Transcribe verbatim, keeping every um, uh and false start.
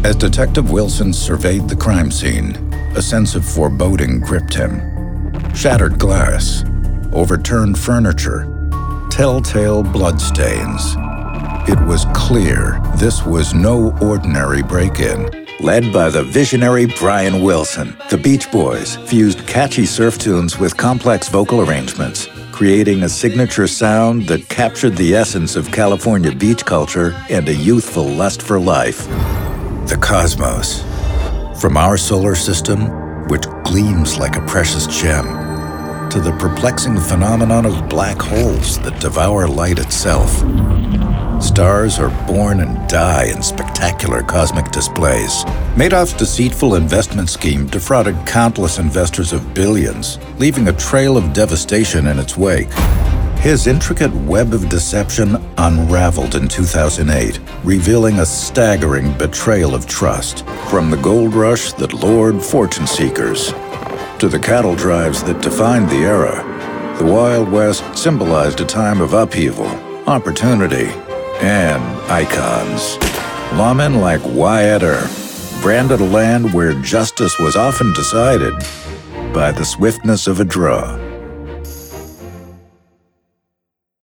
As Detective Wilson surveyed the crime scene, a sense of foreboding gripped him. Shattered glass, overturned furniture, telltale bloodstains. It was clear this was no ordinary break-in. Led by the visionary Brian Wilson, the Beach Boys fused catchy surf tunes with complex vocal arrangements, creating a signature sound that captured the essence of California beach culture and a youthful lust for life. The cosmos. From our solar system, which gleams like a precious gem, to the perplexing phenomenon of black holes that devour light itself. Stars are born and die in spectacular cosmic displays. Madoff's deceitful investment scheme defrauded countless investors of billions, leaving a trail of devastation in its wake. His intricate web of deception unraveled in two thousand eight, revealing a staggering betrayal of trust. From the gold rush that lured fortune seekers to the cattle drives that defined the era, the Wild West symbolized a time of upheaval, opportunity, and icons. Lawmen like Wyatt Earp branded a land where justice was often decided by the swiftness of a draw.